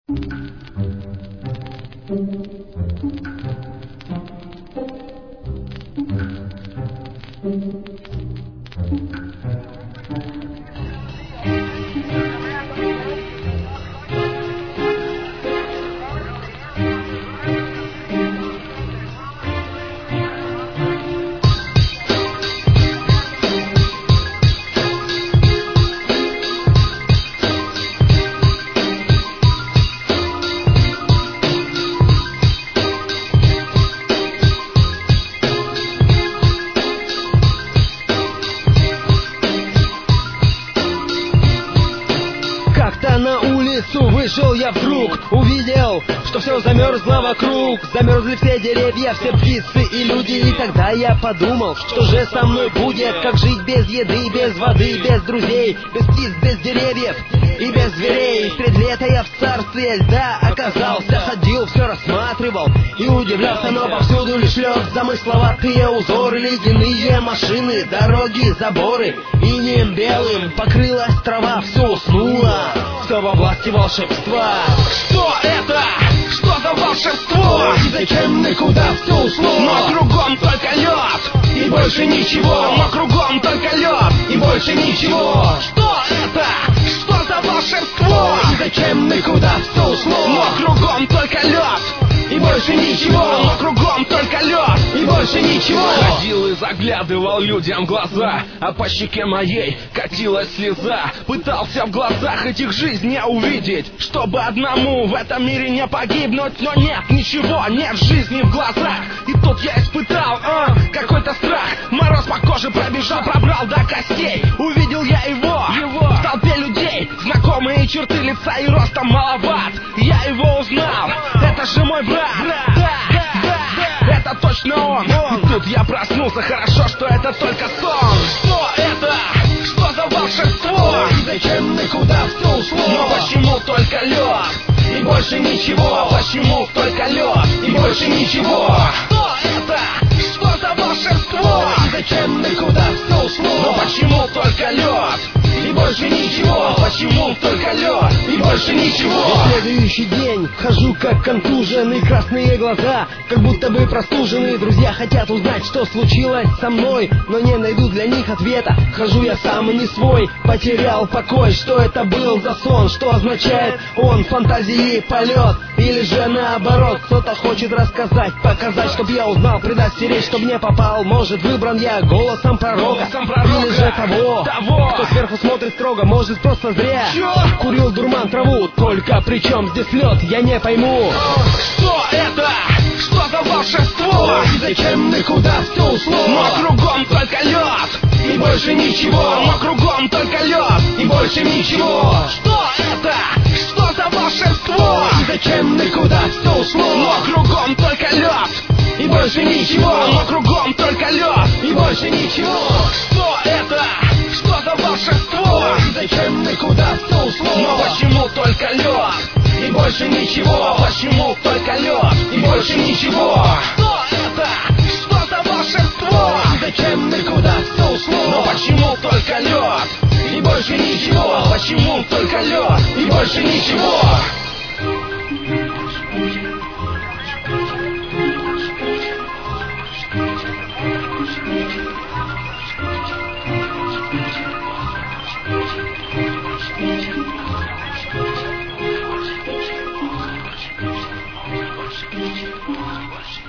Как-то на улицу вышел я вдруг, увидел, что все замерзло вокруг. Замерзли все деревья, все птицы и люди. И тогда я подумал, что же со мной будет, как жить без еды, без воды, без друзей, без птиц, без деревьев и без зверей. Средь лета я в царстве льда оказался, ходил, все рассматривал и удивлялся, но повсюду лишь лед, замысловатые узоры, ледяные машины, дороги, заборы. Инеем белым покрылась трава, все уснуло, все во власти волшебства. Что это? Что за волшебство? И зачем и куда все ушло? Но кругом только лед и больше ничего. Но кругом только лед и больше ничего. Что это? Что за волшебство? И зачем и куда все ушло? Но кругом только лед и больше ничего. Но кругом только лед и больше ничего. Ходил и заглядывал людям в глаза, а по щеке моей катилась слеза. Пытался в глазах этих жизней увидеть, чтобы одному в этом мире не погибнуть. Но нет ничего, нет жизни в глазах. И тут я испытал какой-то страх. Мороз по коже пробежал, пробрал до костей. Увидел я его в толпе людей. Знакомые черты лица и ростом маловат. Я его узнал, это же мой брат. Это точно он. И тут я проснулся, хорошо, что это только сон. Что это? Что за волшебство? И зачем и куда все ушло? Но почему только лед и больше ничего? Почему только лед и больше ничего? Что это? Что за волшебство? И зачем и куда все ушло? Но почему только лед и больше ничего? Почему только лед и больше ничего? И следующий день хожу как контуженный, красные глаза, как будто бы простужены. Друзья хотят узнать, что случилось со мной, но не найду для них ответа. Хожу я сам не свой, потерял покой. Что это был за сон? Что означает он? Фантазии полет? Или же наоборот, кто-то хочет рассказать, показать, чтоб я узнал, предостеречь, чтоб не попал. Может, выбран я голосом пророка, или же того, кто сверху смотрит строго. Может, просто зря курил дурман траву. Только при чем здесь лед, я не пойму. Что это? Что за волшебство? И зачем и куда все ушло? Но кругом только лед и больше ничего. Но кругом только лед и больше ничего. Что это? Что за волшебство? И зачем и куда все ушло? Но кругом только лед и больше ничего. Но кругом только лед и больше ничего. Что это? Что за волшебство? И зачем и куда все ушло? Но почему только лед и больше ничего? Почему только лед и больше ничего? Что это? Что за волшебство? И зачем и куда все ушло? Но почему только лед и больше ничего? Почему только лед и больше ничего? Watch